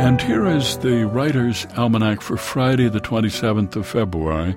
And here is the Writer's Almanac for Friday, the 27th of February,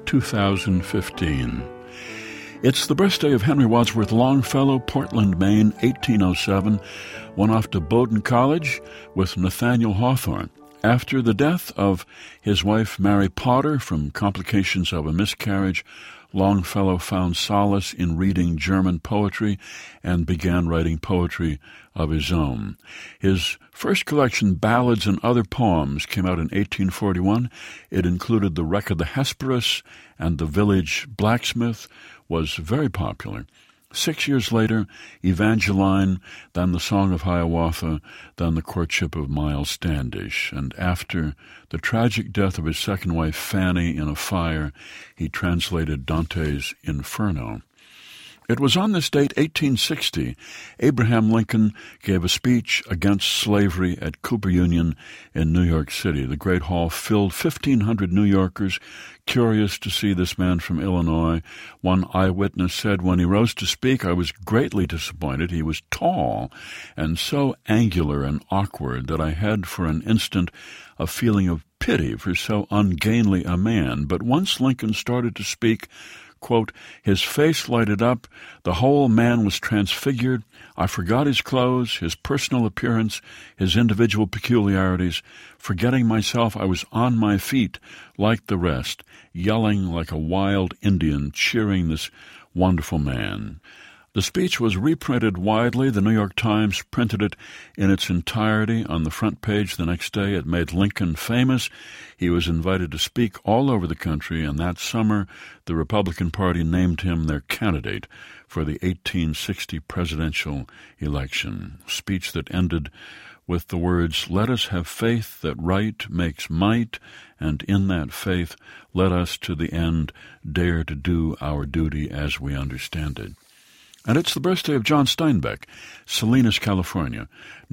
2015. It's the birthday of Henry Wadsworth Longfellow, Portland, Maine, 1807. Went off to Bowdoin College with Nathaniel Hawthorne. After the death of his wife, Mary Potter, from complications of a miscarriage, Longfellow found solace in reading German poetry and began writing poetry of his own. His first collection, Ballads and Other Poems, came out in 1841. It included The Wreck of the Hesperus and The Village Blacksmith, was very popular. 6 years later, Evangeline, then The Song of Hiawatha, then The Courtship of Miles Standish. And after the tragic death of his second wife, Fanny, in a fire, he translated Dante's Inferno. It was on this date, 1860, Abraham Lincoln gave a speech against slavery at Cooper Union in New York City. The Great Hall filled 1,500 New Yorkers, curious to see this man from Illinois. One eyewitness said, "When he rose to speak, I was greatly disappointed. He was tall and so angular and awkward that I had for an instant a feeling of pity for so ungainly a man. But once Lincoln started to speak, quote, his face lighted up, the whole man was transfigured. I forgot his clothes, his personal appearance, his individual peculiarities. Forgetting myself, I was on my feet like the rest, yelling like a wild Indian, cheering this wonderful man." The speech was reprinted widely. The New York Times printed it in its entirety on the front page the next day. It made Lincoln famous. He was invited to speak all over the country, and that summer the Republican Party named him their candidate for the 1860 presidential election. A speech that ended with the words, "Let us have faith that right makes might, and in that faith let us to the end dare to do our duty as we understand it." And it's the birthday of John Steinbeck, Salinas, California,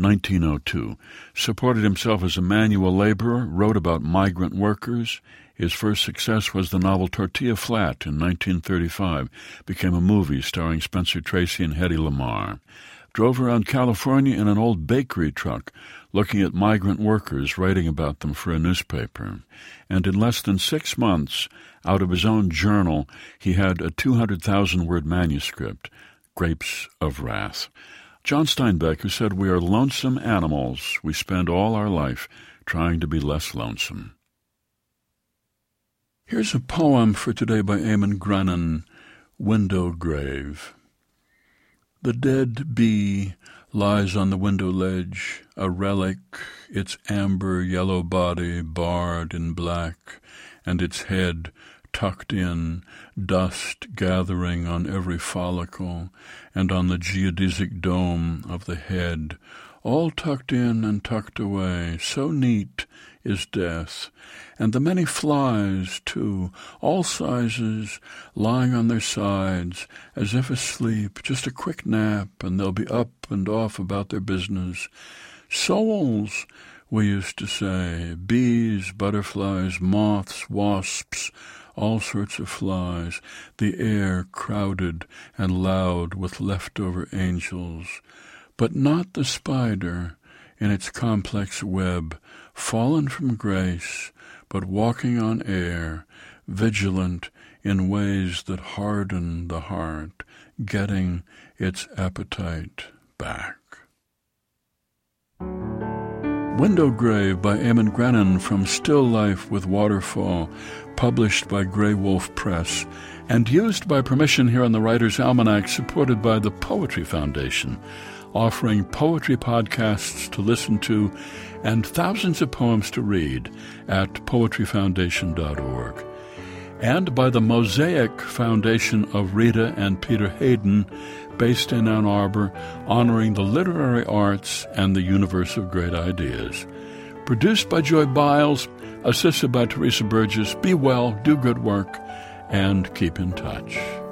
1902. Supported himself as a manual laborer, wrote about migrant workers. His first success was the novel Tortilla Flat in 1935, became a movie starring Spencer Tracy and Hedy Lamarr. Drove around California in an old bakery truck, looking at migrant workers, writing about them for a newspaper. And in less than 6 months, out of his own journal, he had a 200,000-word manuscript, Grapes of Wrath. John Steinbeck, who said, "We are lonesome animals. We spend all our life trying to be less lonesome." Here's a poem for today by Eamon Grennan, Window Grave. The dead bee lies on the window ledge, a relic, its amber yellow body barred in black, and its head tucked in, dust gathering on every follicle and on the geodesic dome of the head, all tucked in and tucked away. So neat is death, and the many flies, too, all sizes, lying on their sides, as if asleep, just a quick nap, and they'll be up and off about their business. Souls, we used to say, bees, butterflies, moths, wasps, all sorts of flies, the air crowded and loud with leftover angels, but not the spider in its complex web, fallen from grace, but walking on air, vigilant in ways that harden the heart, getting its appetite back. Window Grave by Eamon Grennan from Still Life with Waterfall, published by Grey Wolf Press, and used by permission here on the Writer's Almanac, supported by the Poetry Foundation, offering poetry podcasts to listen to and thousands of poems to read at poetryfoundation.org. And by the Mosaic Foundation of Rita and Peter Hayden, based in Ann Arbor, honoring the literary arts and the universe of great ideas. Produced by Joy Biles, assisted by Teresa Burgess. Be well, do good work, and keep in touch.